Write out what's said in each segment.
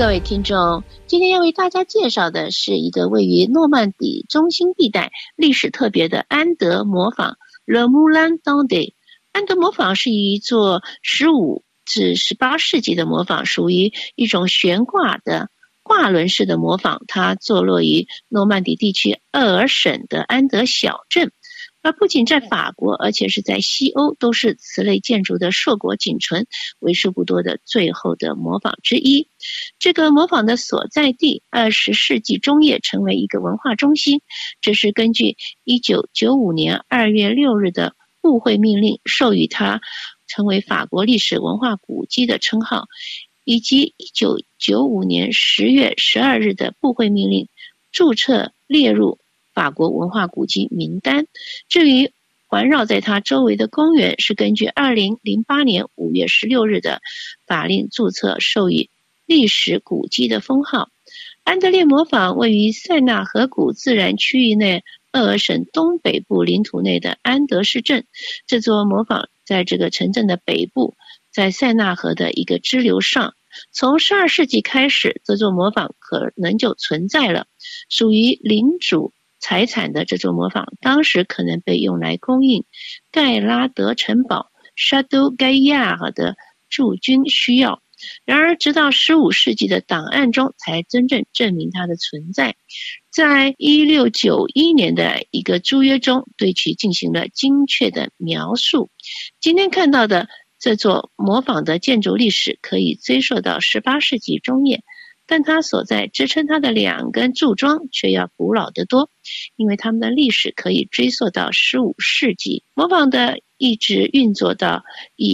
各位听众，今天要为大家介绍的是一个位于诺曼底中心地带、历史特别的安德磨坊 Le Moulin d'Andé。安德磨坊是一座15至18世纪的磨坊，属于一种悬挂的挂轮式的磨坊，它坐落于诺曼底地区厄尔省的安德小镇。而不仅在法国，而且是在西欧，都是此类建筑的硕果仅存、为数不多的最后的磨坊之一。这个磨坊的所在地20世纪中叶成为一个文化中心，这是根据1995年2月6日的布会命令授予它成为法国历史文化古迹的称号，以及1995年10月12日的布会命令注册列入法国文化古迹名单。至于环绕在它周围的公园，是根据2008年5月16日的法令注册授予历史古迹的封号。安德烈磨坊位于塞纳河谷自然区域内厄尔省东北部领土内的安德市镇。这座磨坊在这个城镇的北部，在塞纳河的一个支流上。从12世纪开始，这座磨坊可能就存在了。属于领主财产的这座磨坊，当时可能被用来供应盖拉德城堡 Château Gaillard 的驻军需要。然而直到15世纪的档案中才真正证明它的存在。在1691年的一个租约中对其进行了精确的描述。今天看到的这座磨坊的建筑历史可以追溯到18世纪中叶，但它所在支撑它的2根柱桩却要古老得多，因为它们的历史可以追溯到15世纪。磨坊的一直运作到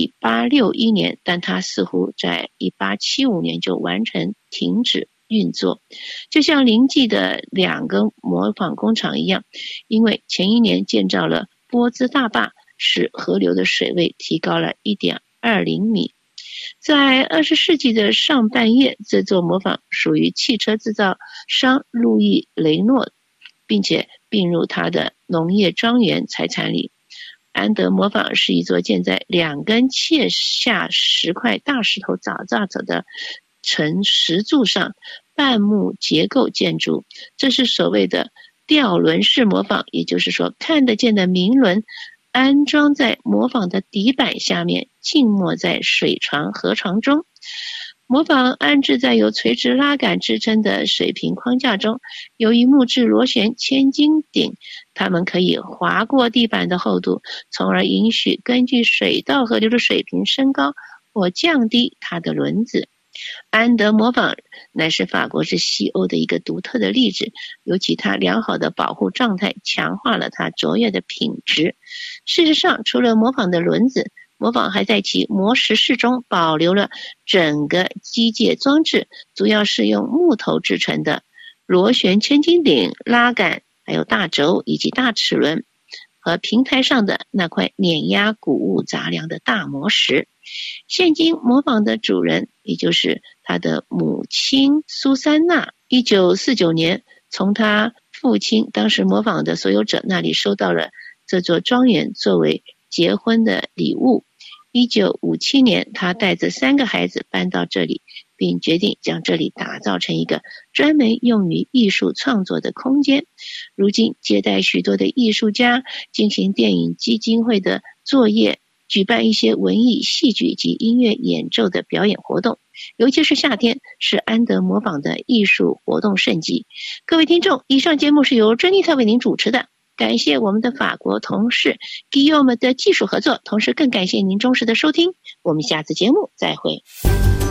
1861年，但它似乎在1875年就完成停止运作，就像邻近的2个磨坊工厂一样，因为前一年建造了波兹大坝，使河流的水位提高了 1.20 米。在20世纪的上半叶，这座磨坊属于汽车制造商路易雷诺，并且并入他的农业庄园财产里。安德磨坊是一座建在2根切下10块大石头凿着的呈石柱上半木结构建筑，这是所谓的吊轮式磨坊，也就是说看得见的明轮安装在磨坊的底板下面，浸没在水床河床中。磨坊安置在有垂直拉杆支撑的水平框架中，由于木质螺旋千斤顶，它们可以滑过地板的厚度，从而允许根据水道河流的水平升高或降低它的轮子。安德磨坊乃是法国之西欧的一个独特的例子，尤其它良好的保护状态强化了它卓越的品质。事实上，除了磨坊的轮子，磨坊还在其磨石室中保留了整个机械装置，主要是用木头制成的螺旋千斤顶、拉杆，还有大轴以及大齿轮和平台上的那块碾压谷物杂粮的大磨石。现今磨坊的主人，也就是他的母亲苏珊娜，1949年从他父亲当时磨坊的所有者那里收到了这座庄园作为结婚的礼物。1957年他带着3个孩子搬到这里，并决定将这里打造成一个专门用于艺术创作的空间。如今接待许多的艺术家，进行电影基金会的作业，举办一些文艺、戏剧及音乐演奏的表演活动，尤其是夏天是安德磨坊的艺术活动盛季。各位听众，以上节目是由珍妮特为您主持的，感谢我们的法国同事 Guillaume 的技术合作，同时更感谢您忠实的收听，我们下次节目再会。